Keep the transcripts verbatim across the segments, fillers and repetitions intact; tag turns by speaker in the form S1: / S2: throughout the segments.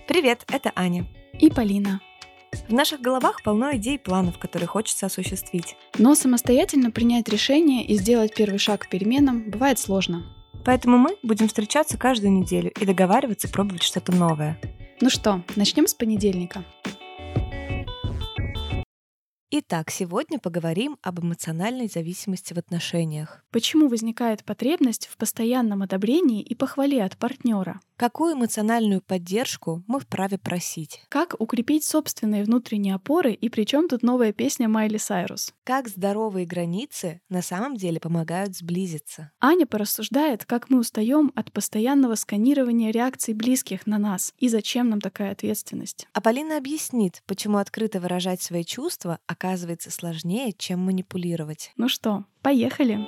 S1: Привет, это Аня.
S2: И Полина.
S1: В наших головах полно идей и планов, которые хочется осуществить.
S2: Но самостоятельно принять решение и сделать первый шаг к переменам бывает сложно.
S1: Поэтому мы будем встречаться каждую неделю и договариваться пробовать что-то новое.
S2: Ну что, начнем с понедельника.
S1: Итак, сегодня поговорим об эмоциональной зависимости в отношениях.
S2: Почему возникает потребность в постоянном одобрении и похвале от партнера?
S1: Какую эмоциональную поддержку мы вправе просить?
S2: Как укрепить собственные внутренние опоры и при чем тут новая песня Майли Сайрус?
S1: Как здоровые границы на самом деле помогают сблизиться?
S2: Аня порассуждает, как мы устаем от постоянного сканирования реакций близких на нас и зачем нам такая ответственность.
S1: А Полина объяснит, почему открыто выражать свои чувства оказывается сложнее, чем манипулировать.
S2: Ну что, поехали!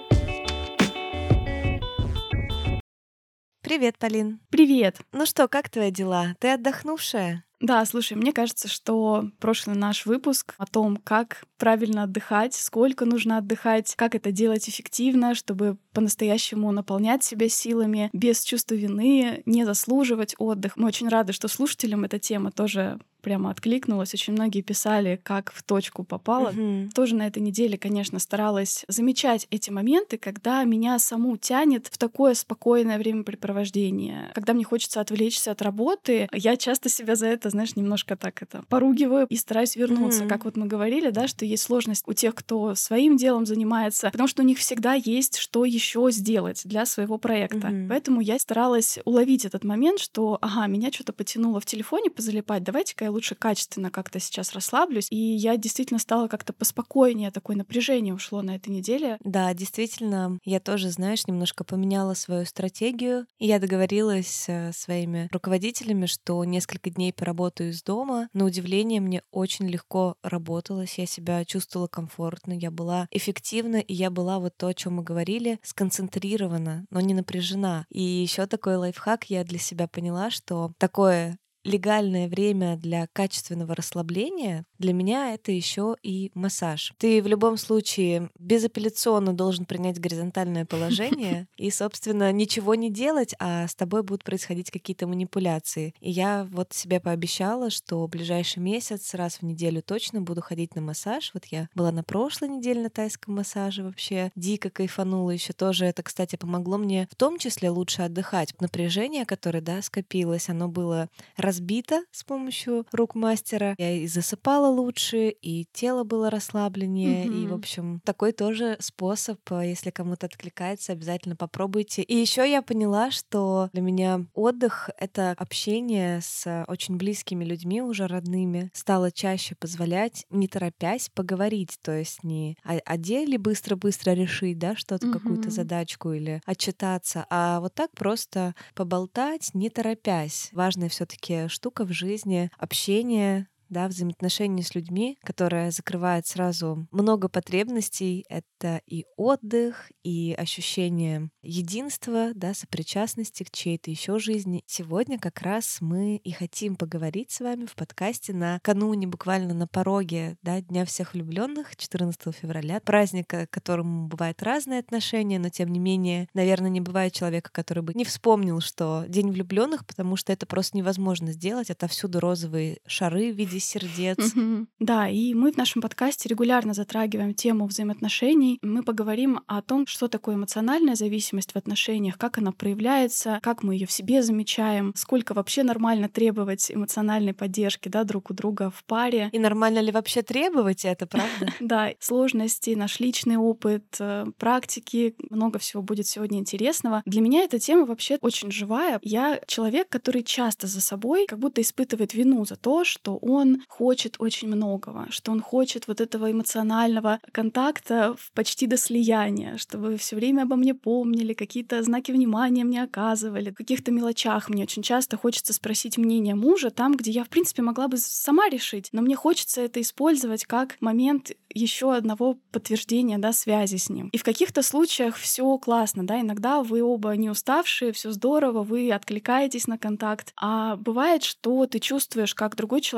S1: Привет, Полин.
S2: Привет!
S1: Ну что, как твои дела? Ты отдохнувшая?
S2: Да, слушай, мне кажется, что прошлый наш выпуск о том, как правильно отдыхать, сколько нужно отдыхать, как это делать эффективно, чтобы по-настоящему наполнять себя силами, без чувства вины, не заслуживать отдых. Мы очень рады, что слушателям эта тема тоже прямо откликнулась. Очень многие писали, как в точку попала.
S1: Угу.
S2: Тоже на этой неделе, конечно, старалась замечать эти моменты, когда меня саму тянет в такое спокойное времяпрепровождение. Когда мне хочется отвлечься от работы, я часто себя за это, знаешь, немножко так это поругиваю и стараюсь вернуться.
S1: Угу.
S2: Как вот мы говорили, да, что есть сложность у тех, кто своим делом занимается, потому что у них всегда есть что еще сделать для своего проекта.
S1: Угу.
S2: Поэтому я старалась уловить этот момент, что, ага, меня что-то потянуло в телефоне позалипать, давайте-ка я лучше качественно как-то сейчас расслаблюсь. И я действительно стала как-то поспокойнее, такое напряжение ушло на этой неделе.
S1: Да, действительно, я тоже, знаешь, немножко поменяла свою стратегию. И я договорилась с своими руководителями, что несколько дней поработаю из дома. На удивление, мне очень легко работалось, я себя чувствовала комфортно, я была эффективна, и я была вот то, о чем мы говорили, сконцентрирована, но не напряжена. И еще такой лайфхак я для себя поняла, что такое легальное время для качественного расслабления для меня это еще и массаж. Ты в любом случае безапелляционно должен принять горизонтальное положение и, собственно, ничего не делать, а с тобой будут происходить какие-то манипуляции. И я вот себе пообещала, что в ближайший месяц раз в неделю точно буду ходить на массаж. Вот я была на прошлой неделе на тайском массаже, вообще дико кайфанула. Еще тоже это, кстати, помогло мне в том числе лучше отдыхать. Напряжение, которое, да, скопилось, оно было разбито с помощью рук мастера. Я и засыпала лучше, и тело было расслабленнее.
S2: Мгм.
S1: И, в общем, такой тоже способ, если кому-то откликается, обязательно попробуйте. И еще я поняла, что для меня отдых — это общение с очень близкими людьми, уже родными. Стало чаще позволять, не торопясь, поговорить. То есть не о, о деле быстро-быстро решить, да, что-то,
S2: Мгм.
S1: какую-то задачку или отчитаться, а вот так просто поболтать, не торопясь. Важная все-таки штука в жизни — общение, да, взаимоотношения с людьми, которое закрывает сразу много потребностей. Это и отдых, и ощущение единства, да, сопричастности к чьей-то еще жизни. Сегодня как раз мы и хотим поговорить с вами в подкасте накануне, буквально на пороге, да, Дня всех влюбленных, четырнадцатого февраля, праздника, к которому бывают разные отношения, но тем не менее, наверное, не бывает человека, который бы не вспомнил, что День влюбленных, потому что это просто невозможно сделать. Отовсюду розовые шары в виде сердец.
S2: Мгм. Да, и мы в нашем подкасте регулярно затрагиваем тему взаимоотношений. Мы поговорим о том, что такое эмоциональная зависимость в отношениях, как она проявляется, как мы ее в себе замечаем, сколько вообще нормально требовать эмоциональной поддержки, да, друг у друга в паре.
S1: И нормально ли вообще требовать это, правда?
S2: Да, сложности, наш личный опыт, э, практики, много всего будет сегодня интересного. Для меня эта тема вообще очень живая. Я человек, который часто за собой как будто испытывает вину за то, что он хочет очень многого, что он хочет вот этого эмоционального контакта в почти до слияния, чтобы все время обо мне помнили, какие-то знаки внимания мне оказывали, в каких-то мелочах мне очень часто хочется спросить мнение мужа там, где я, в принципе, могла бы сама решить, но мне хочется это использовать как момент еще одного подтверждения, да, связи с ним. И в каких-то случаях все классно, да, иногда вы оба не уставшие, все здорово, вы откликаетесь на контакт, а бывает, что ты чувствуешь, как другой человек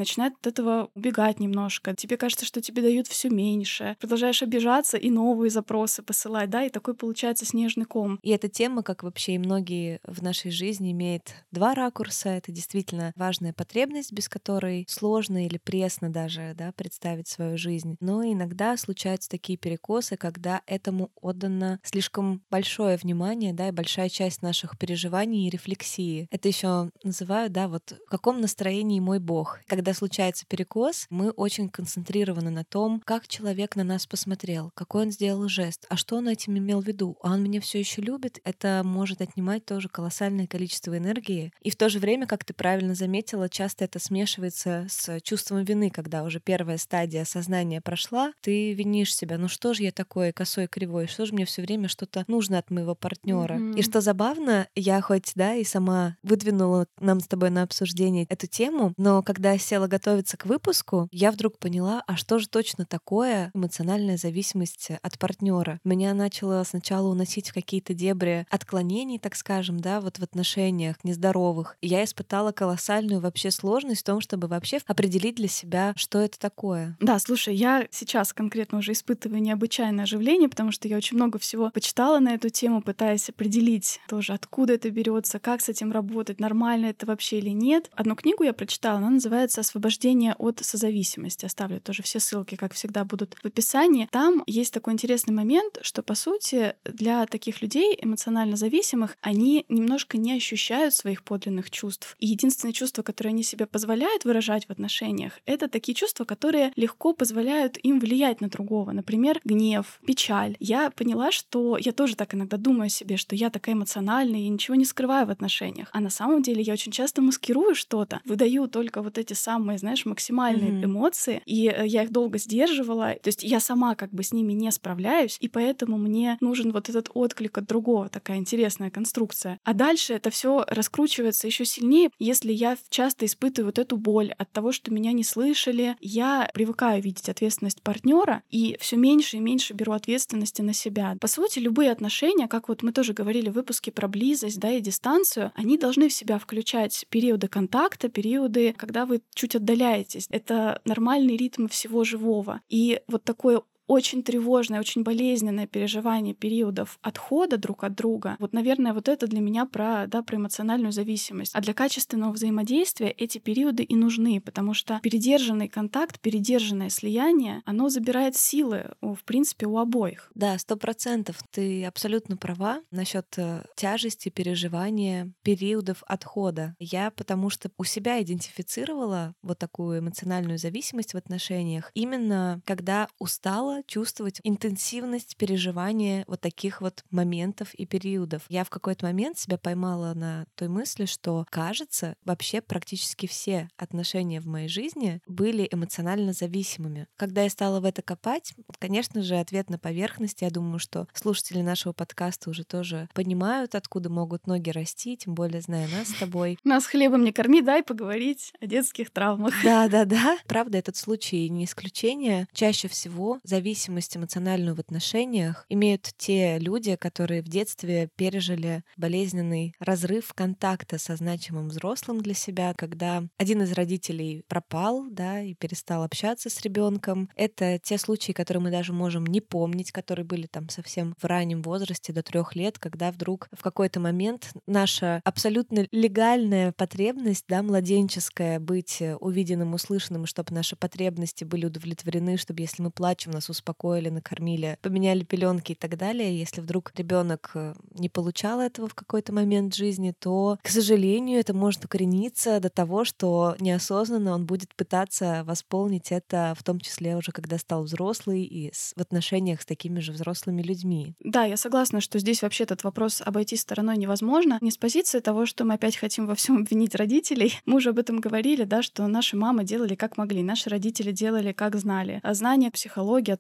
S2: начинает от этого убегать немножко. Тебе кажется, что тебе дают все меньше. Продолжаешь обижаться и новые запросы посылать, да, и такой получается снежный ком.
S1: И эта тема, как вообще и многие в нашей жизни, имеет два ракурса. Это действительно важная потребность, без которой сложно или пресно даже, да, представить свою жизнь. Но иногда случаются такие перекосы, когда этому отдано слишком большое внимание, да, и большая часть наших переживаний и рефлексии. Это еще называют, да, вот в каком настроении мой Бог. Когда случается перекос, мы очень концентрированы на том, как человек на нас посмотрел, какой он сделал жест, а что он этим имел в виду, а он меня все еще любит. Это может отнимать тоже колоссальное количество энергии. И в то же время, как ты правильно заметила, часто это смешивается с чувством вины, когда уже первая стадия осознания прошла, ты винишь себя, ну что же я такой косой, кривой, что же мне все время что-то нужно от моего партнера.
S2: Мгм.
S1: И что забавно, я хоть, да, и сама выдвинула нам с тобой на обсуждение эту тему, но когда села готовиться к выпуску, я вдруг поняла, а что же точно такое эмоциональная зависимость от партнера. Меня начало сначала уносить в какие-то дебри отклонений, так скажем, да, вот в отношениях нездоровых. И я испытала колоссальную вообще сложность в том, чтобы вообще определить для себя, что это такое.
S2: Да, слушай, я сейчас конкретно уже испытываю необычайное оживление, потому что я очень много всего почитала на эту тему, пытаясь определить тоже, откуда это берется, как с этим работать, нормально это вообще или нет. Одну книгу я прочитала, она называется «Освобождение от созависимости». Оставлю тоже все ссылки, как всегда, будут в описании. Там есть такой интересный момент, что, по сути, для таких людей, эмоционально зависимых, они немножко не ощущают своих подлинных чувств. И единственное чувство, которое они себе позволяют выражать в отношениях, это такие чувства, которые легко позволяют им влиять на другого. Например, гнев, печаль. Я поняла, что я тоже так иногда думаю о себе, что я такая эмоциональная и ничего не скрываю в отношениях. А на самом деле я очень часто маскирую что-то, выдаю только вот эти самые, знаешь, максимальные
S1: Мгм.
S2: эмоции, и э, я их долго сдерживала. То есть я сама как бы с ними не справляюсь, и поэтому мне нужен вот этот отклик от другого, такая интересная конструкция. А дальше это все раскручивается еще сильнее, если я часто испытываю вот эту боль от того, что меня не слышали. Я привыкаю видеть ответственность партнера и все меньше и меньше беру ответственности на себя. По сути, любые отношения, как вот мы тоже говорили в выпуске про близость, да, и дистанцию, они должны в себя включать периоды контакта, периоды, когда вы чуть отдаляетесь. Это нормальный ритм всего живого. И вот такое очень тревожное, очень болезненное переживание периодов отхода друг от друга. Вот, наверное, вот это для меня про, да, про эмоциональную зависимость. А для качественного взаимодействия эти периоды и нужны, потому что передержанный контакт, передержанное слияние, оно забирает силы, в принципе, у обоих.
S1: Да, сто процентов. Ты абсолютно права насчет тяжести переживания периодов отхода. Я потому что у себя идентифицировала вот такую эмоциональную зависимость в отношениях именно когда устала чувствовать интенсивность переживания вот таких вот моментов и периодов. Я в какой-то момент себя поймала на той мысли, что, кажется, вообще практически все отношения в моей жизни были эмоционально зависимыми. Когда я стала в это копать, конечно же, ответ на поверхности. Я думаю, что слушатели нашего подкаста уже тоже понимают, откуда могут ноги расти, тем более зная нас с тобой.
S2: Нас хлебом не корми, дай поговорить о детских травмах.
S1: Да-да-да. Правда, этот случай не исключение. Чаще всего зависимость эмоциональную в отношениях имеют те люди, которые в детстве пережили болезненный разрыв контакта со значимым взрослым для себя, когда один из родителей пропал, да, и перестал общаться с ребенком. Это те случаи, которые мы даже можем не помнить, которые были там совсем в раннем возрасте, до трех лет, когда вдруг в какой-то момент наша абсолютно легальная потребность, да, младенческая, быть увиденным, услышанным, чтобы наши потребности были удовлетворены, чтобы если мы плачем, нас успокоили, накормили, поменяли пеленки и так далее. Если вдруг ребенок не получал этого в какой-то момент жизни, то, к сожалению, это может укорениться до того, что неосознанно он будет пытаться восполнить это, в том числе уже когда стал взрослый и с, в отношениях с такими же взрослыми людьми.
S2: Да, я согласна, что здесь вообще этот вопрос обойти стороной невозможно. Не с позиции того, что мы опять хотим во всем обвинить родителей. Мы уже об этом говорили, да, что наши мамы делали как могли, наши родители делали как знали. А знание психологии о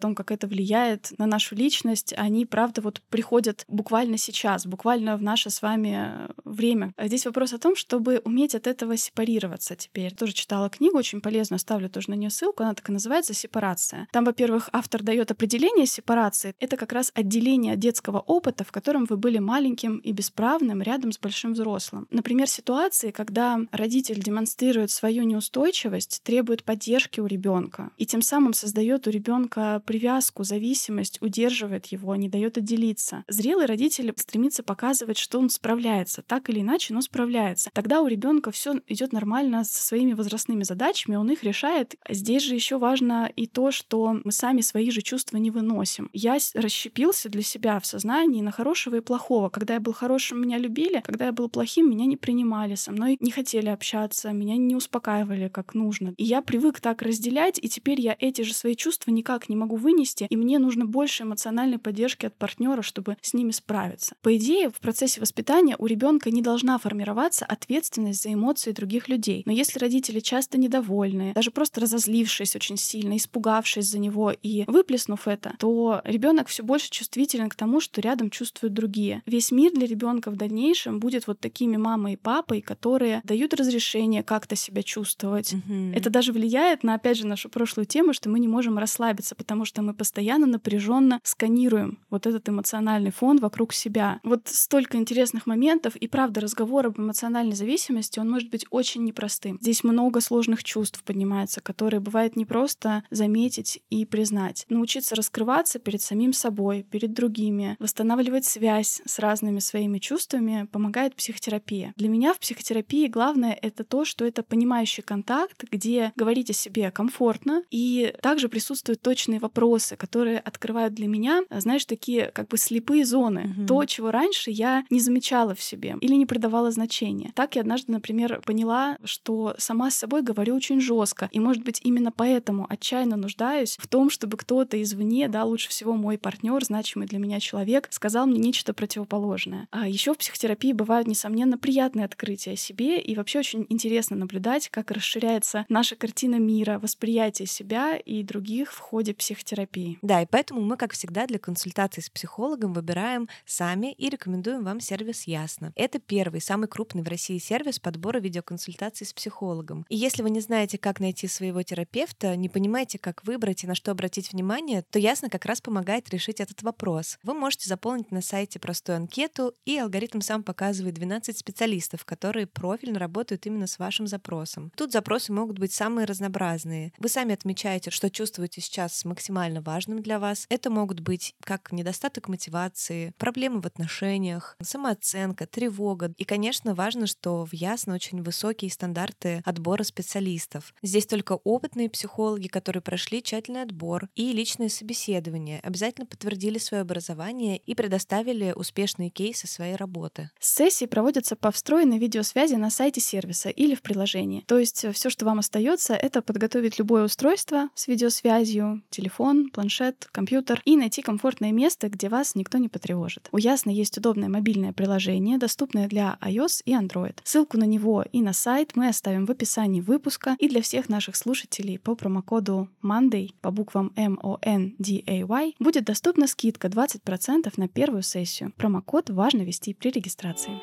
S2: том, как это влияет на нашу личность, они, правда, вот приходят буквально сейчас, буквально в наше с вами время. А здесь вопрос о том, чтобы уметь от этого сепарироваться теперь. Тоже читала книгу очень полезную, оставлю тоже на нее ссылку, она так и называется «Сепарация». Там, во-первых, автор дает определение сепарации. Это как раз отделение от детского опыта, в котором вы были маленьким и бесправным рядом с большим взрослым. Например, ситуации, когда родитель демонстрирует свою неустойчивость, требует поддержки у ребенка и тем самым создает у ребенка привязку, зависимость, удерживает его, не дает отделиться. Зрелый родитель стремится показывать, что он справляется, так или иначе, но справляется. Тогда у ребенка все идет нормально со своими возрастными задачами, он их решает. Здесь же еще важно и то, что мы сами свои же чувства не выносим. Я расщепился для себя в сознании на хорошего и плохого. Когда я был хорошим, меня любили, когда я был плохим, меня не принимали, со мной не хотели общаться, меня не успокаивали как нужно. И я привык так разделять, и теперь я эти же свои чувства никак не могу вынести, и мне нужно больше эмоциональной поддержки от партнера, чтобы с ними справиться. По идее, в процессе воспитания у ребенка не должна формироваться ответственность за эмоции других людей. Но если родители часто недовольны, даже просто разозлившись очень сильно, испугавшись за него и выплеснув это, то ребенок все больше чувствителен к тому, что рядом чувствуют другие. Весь мир для ребенка в дальнейшем будет вот такими мамой и папой, которые дают разрешение как-то себя чувствовать.
S1: Мгм.
S2: Это даже влияет на, опять же, нашу прошлую тему, что мы не можем расслабиться, потому что мы постоянно напряженно сканируем вот этот эмоциональный фон вокруг себя. Вот столько интересных моментов, и правда, разговор об эмоциональной зависимости, он может быть очень непростым. Здесь много сложных чувств поднимается, которые бывает не просто заметить и признать. Научиться раскрываться перед самим собой, перед другими, восстанавливать связь с разными своими чувствами помогает психотерапия. Для меня в психотерапии главное — это то, что это понимающий контакт, где говорить о себе комфортно, и также присутствуют точные вопросы, которые открывают для меня, знаешь, такие как бы слепые зоны.
S1: Мгм.
S2: То, чего раньше я не замечала в себе или не придавала значения. Так я однажды, например, поняла, что сама с собой говорю очень жестко, и, может быть, именно поэтому отчаянно нуждаюсь в том, чтобы кто-то извне, да, лучше всего мой партнер, значимый для меня человек, сказал мне нечто противоположное. А еще в психотерапии бывают, несомненно, приятные открытия о себе, и вообще очень интересно наблюдать, как расширяется наша картина мира, восприятие себя и других в ходе психотерапии.
S1: Да, и поэтому мы, как всегда, для консультации с психологом выбираем сами и рекомендуем вам сервис «Ясно». Это первый, самый крупный в России сервис подбора видеоконсультаций с психологом. И если вы не знаете, как найти своего терапевта, не понимаете, как выбрать и на что обратить внимание, то «Ясно» как раз помогает решить этот вопрос. Вы можете заполнить на сайте простую анкету, и алгоритм сам показывает двенадцать специалистов, которые профильно работают именно с вашим запросом. Тут запросы могут быть самые разнообразные. Вы сами отмечаете, что чувствуете сейчас максимально важным для вас. Это могут быть как недостаток мотивации, проблемы в отношениях, самооценка, тревога. И, конечно, важно, что в «Ясно» очень высокие стандарты отбора специалистов. Здесь только опытные психологи, которые прошли тщательный отбор и личные собеседования, обязательно подтвердили свое образование и предоставили успешные кейсы своей работы.
S2: Сессии проводятся по встроенной видеосвязи на сайте сервиса или в приложении. То есть все, что вам остается, это подготовить любое устройство с видеосвязью, телефон, планшет, компьютер, и найти комфортное место, где вас никто не потревожит. У Ясно есть удобное мобильное приложение, доступное для iOS и Android. Ссылку на него и на сайт мы оставим в описании выпуска, и для всех наших слушателей по промокоду Monday по буквам эм о эн ди эй уай будет доступна скидка двадцать процентов на первую сессию. Промокод важно ввести при регистрации.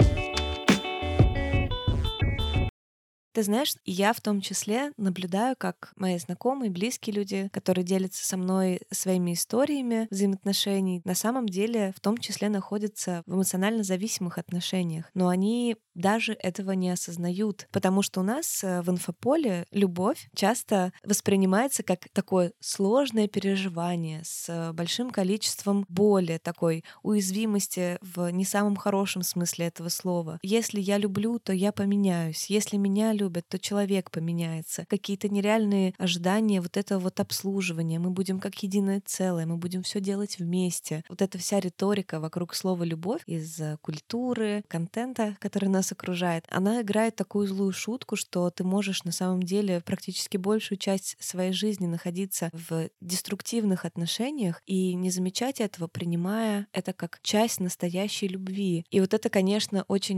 S1: Ты знаешь, я в том числе наблюдаю, как мои знакомые, близкие люди, которые делятся со мной своими историями взаимоотношений, на самом деле в том числе находятся в эмоционально зависимых отношениях. Но они даже этого не осознают, потому что у нас э, в инфополе любовь часто воспринимается как такое сложное переживание с э, большим количеством боли, такой уязвимости в не самом хорошем смысле этого слова. Если я люблю, то я поменяюсь. Если меня любят, то человек поменяется. Какие-то нереальные ожидания вот этого вот обслуживания. Мы будем как единое целое, мы будем все делать вместе. Вот эта вся риторика вокруг слова «любовь» из э, культуры, контента, который нас окружает, она играет такую злую шутку, что ты можешь на самом деле практически большую часть своей жизни находиться в деструктивных отношениях и не замечать этого, принимая это как часть настоящей любви. И вот это, конечно, очень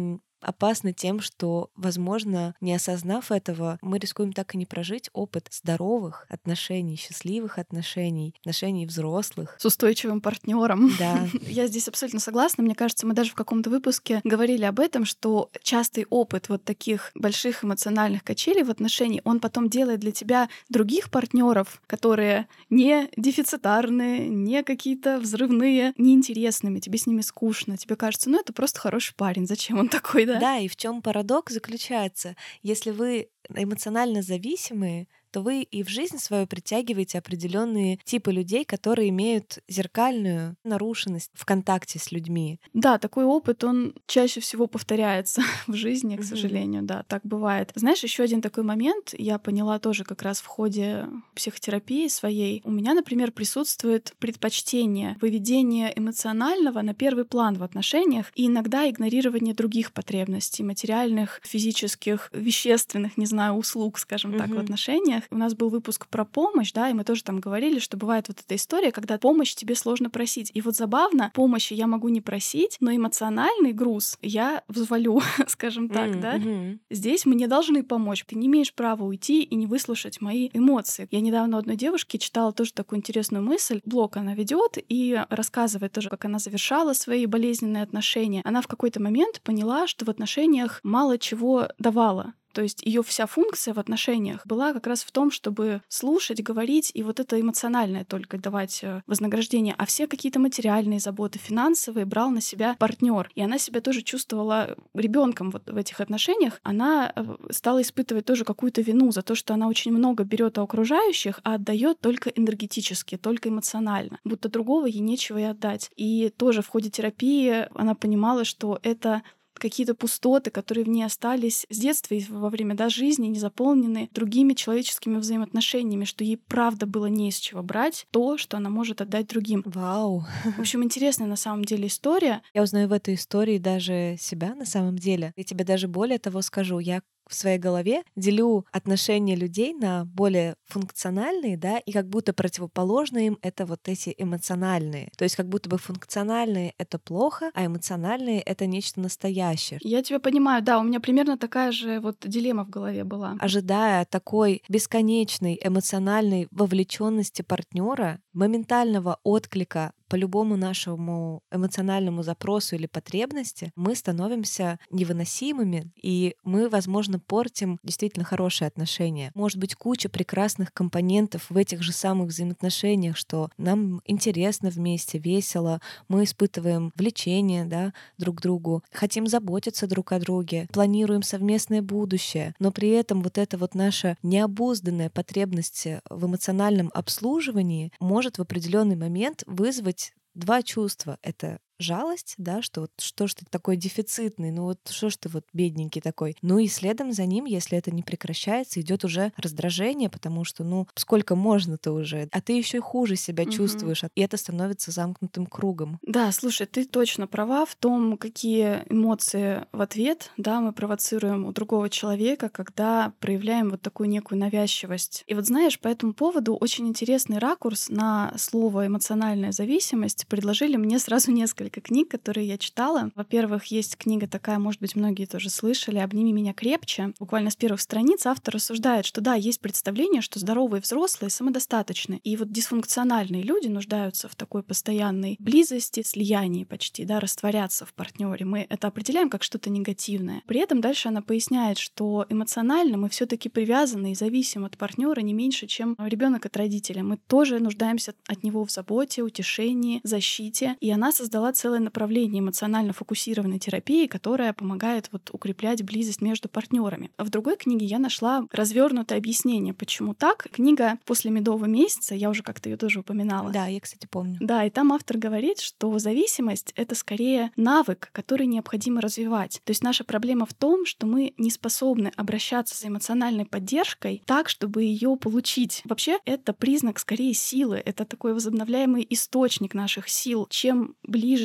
S1: опасно тем, что, возможно, не осознав этого, мы рискуем так и не прожить опыт здоровых отношений, счастливых отношений, отношений взрослых.
S2: С устойчивым партнером.
S1: Да.
S2: Я здесь абсолютно согласна. Мне кажется, мы даже в каком-то выпуске говорили об этом, что частый опыт вот таких больших эмоциональных качелей в отношении, он потом делает для тебя других партнеров, которые не дефицитарные, не какие-то взрывные, неинтересными, тебе с ними скучно, тебе кажется, ну это просто хороший парень, зачем он такой, да?
S1: Да, и в чем парадокс заключается? Если вы эмоционально зависимые, то вы и в жизнь свою притягиваете определенные типы людей, которые имеют зеркальную нарушенность в контакте с людьми.
S2: Да, такой опыт, он чаще всего повторяется в жизни, к
S1: Мгм.
S2: сожалению, да, так бывает. Знаешь, еще один такой момент, я поняла тоже как раз в ходе психотерапии своей. У меня, например, присутствует предпочтение выведения эмоционального на первый план в отношениях и иногда игнорирование других потребностей, материальных, физических, вещественных, не знаю, услуг, скажем так, в
S1: Мгм.
S2: отношениях. У нас был выпуск про помощь, да, и мы тоже там говорили, что бывает вот эта история, когда помощь тебе сложно просить. И вот забавно, помощи я могу не просить, но эмоциональный груз я взвалю, скажем так,
S1: М,
S2: да.
S1: мгм.
S2: Здесь мне должны помочь. Ты не имеешь права уйти и не выслушать мои эмоции. Я недавно у одной девушки читала тоже такую интересную мысль. Блог она ведет и рассказывает тоже, как она завершала свои болезненные отношения. Она в какой-то момент поняла, что в отношениях мало чего давала. То есть ее вся функция в отношениях была как раз в том, чтобы слушать, говорить, и вот это эмоциональное только давать э, вознаграждение, а все какие-то материальные заботы, финансовые брал на себя партнер. И она себя тоже чувствовала ребенком вот в этих отношениях. Она э, стала испытывать тоже какую-то вину за то, что она очень много берет у окружающих, а отдает только энергетически, только эмоционально. Будто другого ей нечего и отдать. И тоже в ходе терапии она понимала, что это какие-то пустоты, которые в ней остались с детства и во время да, жизни, не заполнены другими человеческими взаимоотношениями, что ей правда было не из чего брать то, что она может отдать другим.
S1: Вау.
S2: В общем, интересная на самом деле история.
S1: Я узнаю в этой истории даже себя на самом деле. Я тебе даже более того скажу. Я в своей голове делю отношения людей на более функциональные, да, и как будто противоположные им это вот эти эмоциональные. То есть как будто бы функциональные — это плохо, а эмоциональные — это нечто настоящее.
S2: Я тебя понимаю, да, у меня примерно такая же вот дилемма в голове была.
S1: Ожидая такой бесконечной эмоциональной вовлеченности партнера, моментального отклика по любому нашему эмоциональному запросу или потребности, мы становимся невыносимыми, и мы, возможно, портим действительно хорошие отношения. Может быть, куча прекрасных компонентов в этих же самых взаимоотношениях, что нам интересно вместе, весело, мы испытываем влечение, да, друг к другу, хотим заботиться друг о друге, планируем совместное будущее, но при этом вот эта вот наша необузданная потребность в эмоциональном обслуживании может в определенный момент вызвать два чувства. Это жалость, да, что вот что ж ты такой дефицитный, ну вот что ж ты вот бедненький такой. Ну и следом за ним, если это не прекращается, идет уже раздражение, потому что, ну, сколько можно-то уже, а ты еще и хуже себя
S2: Мгм.
S1: чувствуешь, и это становится замкнутым кругом.
S2: Да, слушай, ты точно права в том, какие эмоции в ответ, да, мы провоцируем у другого человека, когда проявляем вот такую некую навязчивость. И вот знаешь, по этому поводу очень интересный ракурс на слово «эмоциональная зависимость» предложили мне сразу несколько книг, которые я читала. Во-первых, есть книга такая, может быть, многие тоже слышали, «Обними меня крепче». Буквально с первых страниц автор рассуждает, что да, есть представление, что здоровые взрослые самодостаточны. И вот дисфункциональные люди нуждаются в такой постоянной близости, слиянии почти, да, растворяться в партнере. Мы это определяем как что-то негативное. При этом дальше она поясняет, что эмоционально мы все-таки привязаны и зависим от партнера не меньше, чем ребенок от родителя. Мы тоже нуждаемся от него в заботе, утешении, защите. И она создала целое направление эмоционально фокусированной терапии, которая помогает вот укреплять близость между партнерами. В другой книге я нашла развернутое объяснение, почему так. Книга «После медового месяца», я уже как-то ее тоже упоминала.
S1: Да, я, кстати, помню.
S2: Да, и там автор говорит, что зависимость — это скорее навык, который необходимо развивать. То есть наша проблема в том, что мы не способны обращаться за эмоциональной поддержкой так, чтобы ее получить. Вообще, это признак скорее силы, это такой возобновляемый источник наших сил. Чем ближе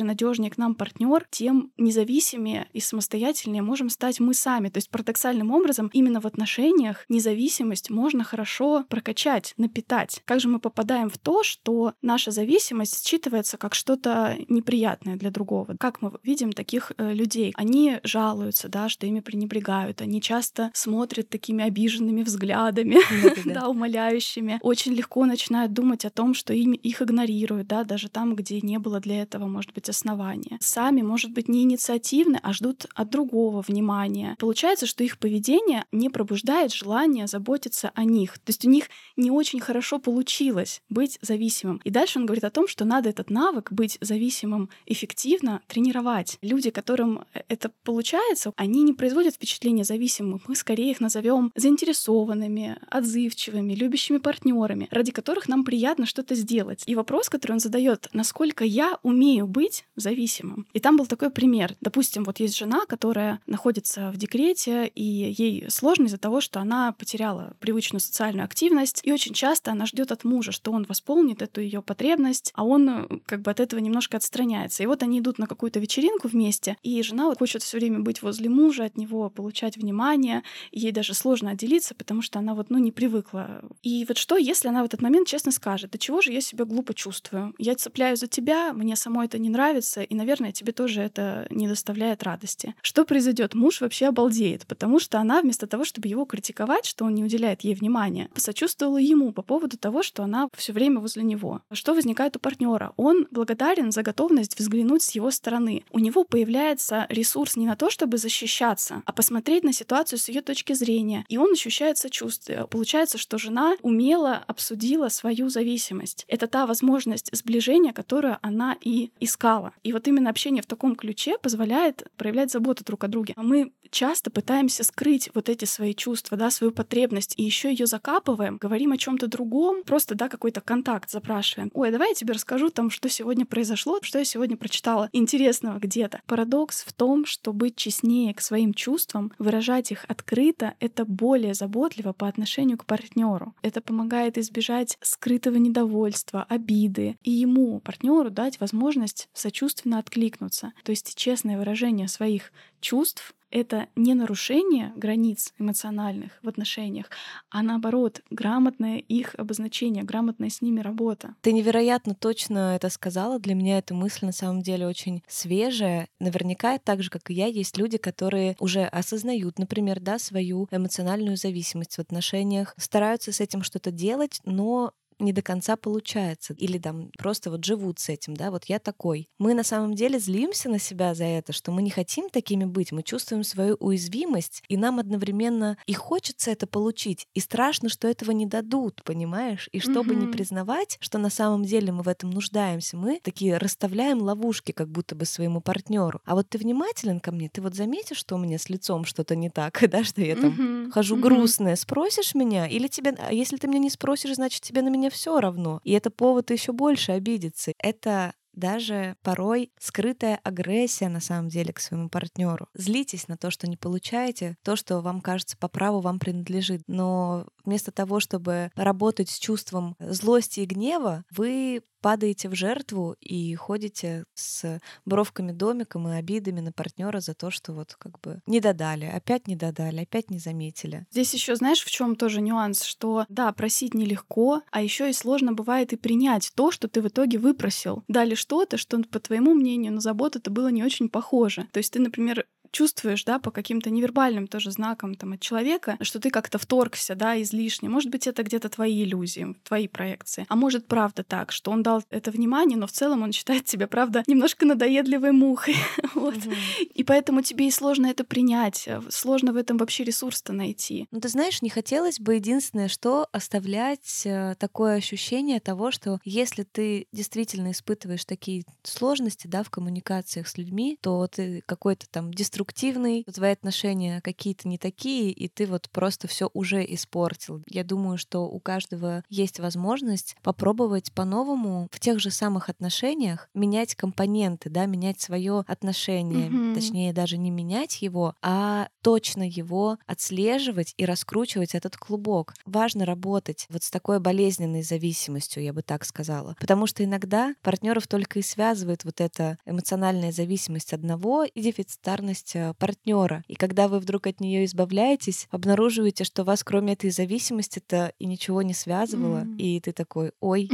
S2: надежнее к нам партнер, тем независимее и самостоятельнее можем стать мы сами. То есть парадоксальным образом именно в отношениях независимость можно хорошо прокачать, напитать. Как же мы попадаем в то, что наша зависимость считывается как что-то неприятное для другого? Как мы видим таких э, людей? Они жалуются, да, что ими пренебрегают. Они часто смотрят такими обиженными взглядами, да, умоляющими. Очень легко начинают думать о том, что им, их игнорируют, да, даже там, где не было для этого, может быть, основания. Сами, может быть, не инициативны, а ждут от другого внимания. Получается, что их поведение не пробуждает желание заботиться о них. То есть у них не очень хорошо получилось быть зависимым. И дальше он говорит о том, что надо этот навык быть зависимым эффективно тренировать. Люди, которым это получается, они не производят впечатление зависимых. Мы скорее их назовем заинтересованными, отзывчивыми, любящими партнерами, ради которых нам приятно что-то сделать. И вопрос, который он задает: насколько я умею быть зависимым? И там был такой пример. Допустим, вот есть жена, которая находится в декрете, и ей сложно из-за того, что она потеряла привычную социальную активность, и очень часто она ждет от мужа, что он восполнит эту ее потребность, а он как бы от этого немножко отстраняется. И вот они идут на какую-то вечеринку вместе, и жена вот хочет все время быть возле мужа, от него получать внимание, и ей даже сложно отделиться, потому что она вот, ну, не привыкла. И вот что, если она в этот момент честно скажет: да чего же я себя глупо чувствую? Я цепляюсь за тебя, мне самой это не нравится, и, наверное, тебе тоже это не доставляет радости. Что произойдет? Муж вообще обалдеет, потому что она вместо того, чтобы его критиковать, что он не уделяет ей внимания, посочувствовала ему по поводу того, что она все время возле него. Что возникает у партнера? Он благодарен за готовность взглянуть с его стороны. У него появляется ресурс не на то, чтобы защищаться, а посмотреть на ситуацию с ее точки зрения. И он ощущает сочувствие. Получается, что жена умело обсудила свою зависимость. Это та возможность сближения, которую она и искала. И вот именно общение в таком ключе позволяет проявлять заботу друг о друге. А мы часто пытаемся скрыть вот эти свои чувства, да, свою потребность, и еще ее закапываем, говорим о чем-то другом, просто, да, какой-то контакт запрашиваем. Ой, давай я тебе расскажу там, что сегодня произошло, что я сегодня прочитала интересного где-то. Парадокс в том, что быть честнее к своим чувствам, выражать их открыто, это более заботливо по отношению к партнеру. Это помогает избежать скрытого недовольства, обиды, и ему, партнеру, дать возможность сочувственно откликнуться. То есть честное выражение своих чувств — это не нарушение границ эмоциональных в отношениях, а наоборот, грамотное их обозначение, грамотная с ними работа.
S1: Ты невероятно точно это сказала. Для меня эта мысль на самом деле очень свежая. Наверняка так же, как и я, есть люди, которые уже осознают, например, да, свою эмоциональную зависимость в отношениях, стараются с этим что-то делать, но не до конца получается. Или там просто вот живут с этим, да, вот я такой. Мы на самом деле злимся на себя за это, что мы не хотим такими быть, мы чувствуем свою уязвимость, и нам одновременно и хочется это получить, и страшно, что этого не дадут, понимаешь? И чтобы
S2: Мгм.
S1: не признавать, что на самом деле мы в этом нуждаемся, мы такие расставляем ловушки как будто бы своему партнеру. А вот ты внимателен ко мне, ты вот заметишь, что у меня с лицом что-то не так, да, что я там
S2: Мгм.
S1: хожу
S2: Мгм.
S1: грустная, спросишь меня, или тебе, а если ты меня не спросишь, значит тебе на меня все равно. И это повод еще больше обидеться. Это даже порой скрытая агрессия на самом деле к своему партнеру. Злитесь на то, что не получаете, то, что вам кажется по праву вам принадлежит. Но вместо того, чтобы работать с чувством злости и гнева, вы падаете в жертву и ходите с бровками домиком и обидами на партнера за то, что вот как бы не додали, опять не додали, опять не заметили.
S2: Здесь еще знаешь, в чем тоже нюанс, что да, просить нелегко, а еще и сложно бывает и принять то, что ты в итоге выпросил. Дали что-то, что, по твоему мнению, на заботу это было не очень похоже. То есть ты, например, чувствуешь, да, по каким-то невербальным тоже знакам там от человека, что ты как-то вторгся, да, излишне. Может быть, это где-то твои иллюзии, твои проекции. А может, правда так, что он дал это внимание, но в целом он считает тебя, правда, немножко надоедливой мухой. Вот.
S1: Мгм.
S2: И поэтому тебе и сложно это принять, сложно в этом вообще ресурс-то найти.
S1: Ну, ты знаешь, не хотелось бы единственное, что оставлять э, такое ощущение того, что если ты действительно испытываешь такие сложности, да, в коммуникациях с людьми, то ты какой-то там деструктивный деструктивный, твои отношения какие-то не такие, и ты вот просто все уже испортил. Я думаю, что у каждого есть возможность попробовать по-новому в тех же самых отношениях менять компоненты, да, менять свое отношение,
S2: Мгм.
S1: точнее даже не менять его, а точно его отслеживать и раскручивать этот клубок. Важно работать вот с такой болезненной зависимостью, я бы так сказала. Потому что иногда партнеров только и связывает вот эта эмоциональная зависимость одного и дефицитарность партнера. И когда вы вдруг от нее избавляетесь, обнаруживаете, что вас кроме этой зависимости-то и ничего не связывало,
S2: М.
S1: и ты такой: ой.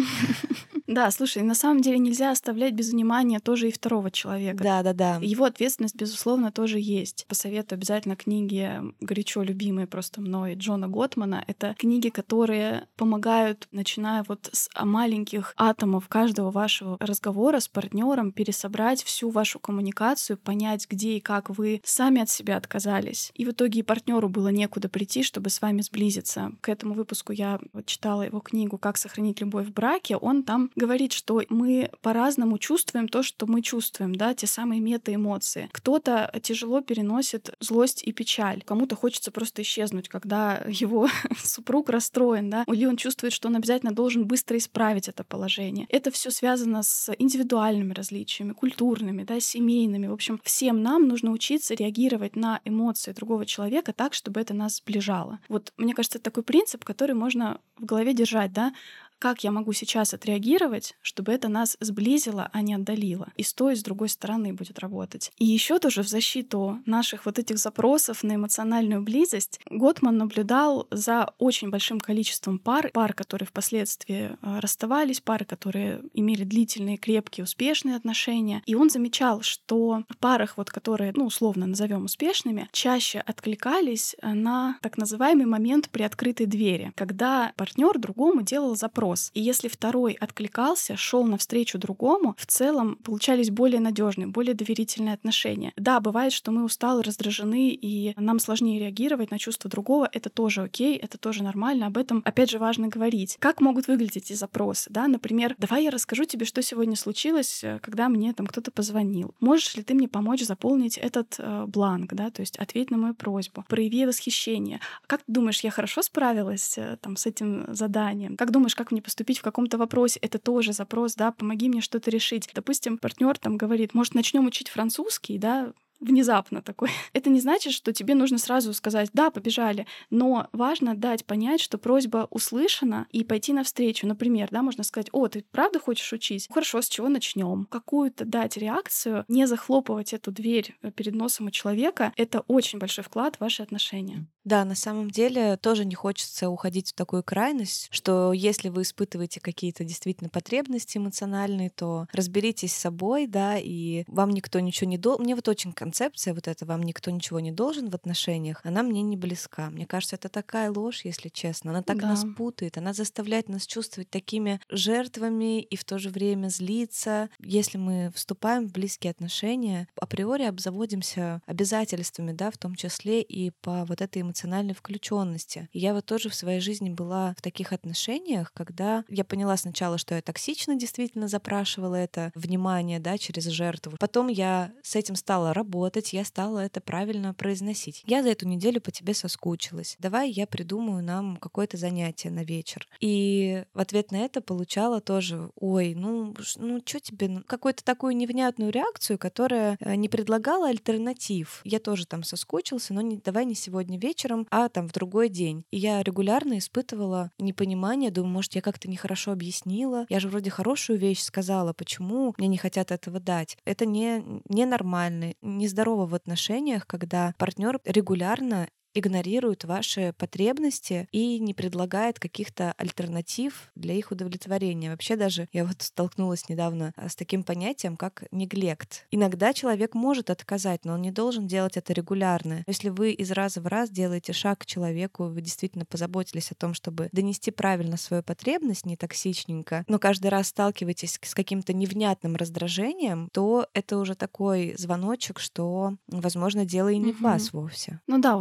S2: Да, слушай, на самом деле нельзя оставлять без внимания тоже и второго человека.
S1: Да-да-да.
S2: Его ответственность, безусловно, тоже есть. Посоветую обязательно книги, горячо любимые просто мной, Джона Готмана. Это книги, которые помогают, начиная вот с маленьких атомов каждого вашего разговора с партнером, пересобрать всю вашу коммуникацию, понять, где и как вы сами от себя отказались. И в итоге и партнеру было некуда прийти, чтобы с вами сблизиться. К этому выпуску я вот читала его книгу «Как сохранить любовь в браке». Он там говорит, что мы по-разному чувствуем то, что мы чувствуем, да, те самые мета-эмоции. Кто-то тяжело переносит злость и печаль, кому-то хочется просто исчезнуть, когда его супруг расстроен, да, или он чувствует, что он обязательно должен быстро исправить это положение. Это все связано с индивидуальными различиями, культурными, да, семейными. В общем, всем нам нужно учиться реагировать на эмоции другого человека так, чтобы это нас сближало. Вот, мне кажется, это такой принцип, который можно в голове держать, да, как я могу сейчас отреагировать, чтобы это нас сблизило, а не отдалило. И с той, и с другой стороны будет работать. И еще тоже в защиту наших вот этих запросов на эмоциональную близость Готман наблюдал за очень большим количеством пар, пар, которые впоследствии расставались, пары, которые имели длительные, крепкие, успешные отношения. И он замечал, что в парах, вот, которые, ну, условно назовем успешными, чаще откликались на так называемый момент приоткрытой двери, когда партнер другому делал запрос. И если второй откликался, шел навстречу другому, в целом получались более надежные, более доверительные отношения. Да, бывает, что мы усталы, раздражены, и нам сложнее реагировать на чувства другого. Это тоже окей, это тоже нормально. Об этом, опять же, важно говорить. Как могут выглядеть эти запросы? Да? Например, давай я расскажу тебе, что сегодня случилось, когда мне там кто-то позвонил. Можешь ли ты мне помочь заполнить этот э, бланк? Да? То есть ответь на мою просьбу. Прояви восхищение. Как ты думаешь, я хорошо справилась э, там, с этим заданием? Как думаешь, как мне поступить в каком-то вопросе? Это тоже запрос, да, помоги мне что-то решить. Допустим, партнер там говорит, может, начнем учить французский, да, внезапно такой. Это не значит, что тебе нужно сразу сказать: да, побежали. Но важно дать понять, что просьба услышана, и пойти навстречу. Например, да, можно сказать: о, ты правда хочешь учить? Хорошо, с чего начнем? Какую-то дать реакцию, не захлопывать эту дверь перед носом у человека. Это очень большой вклад в ваши отношения.
S1: Да, на самом деле тоже не хочется уходить в такую крайность, что если вы испытываете какие-то действительно потребности эмоциональные, то разберитесь с собой, да, и вам никто ничего не должен. Мне вот очень концепция вот эта «вам никто ничего не должен» в отношениях, она мне не близка. Мне кажется, это такая ложь, если честно. Она так
S2: Да.
S1: нас путает, она заставляет нас чувствовать такими жертвами и в то же время злиться. Если мы вступаем в близкие отношения, априори обзаводимся обязательствами, да, в том числе и по вот этой эмоциональной включенности. И я вот тоже в своей жизни была в таких отношениях, когда я поняла сначала, что я токсично действительно запрашивала это внимание, да, через жертву. Потом я с этим стала работать, я стала это правильно произносить. Я за эту неделю по тебе соскучилась. Давай я придумаю нам какое-то занятие на вечер. И в ответ на это получала тоже: ой, ну, ну что тебе, ну, какую-то такую невнятную реакцию, которая не предлагала альтернатив. Я тоже там соскучился, но не, давай не сегодня вечером, а там в другой день. И я регулярно испытывала непонимание, думаю, может, я как-то нехорошо объяснила. Я же вроде хорошую вещь сказала, почему мне не хотят этого дать? Это не, не нормально, нездорово в отношениях, когда партнер регулярно игнорирует ваши потребности и не предлагает каких-то альтернатив для их удовлетворения. Вообще даже я вот столкнулась недавно с таким понятием, как неглект. Иногда человек может отказать, но он не должен делать это регулярно. Если вы из раза в раз делаете шаг к человеку, вы действительно позаботились о том, чтобы донести правильно свою потребность, не токсичненько, но каждый раз сталкиваетесь с каким-то невнятным раздражением, то это уже такой звоночек, что, возможно, дело и не в
S2: Мгм.
S1: вас вовсе.
S2: Ну да, вот Готман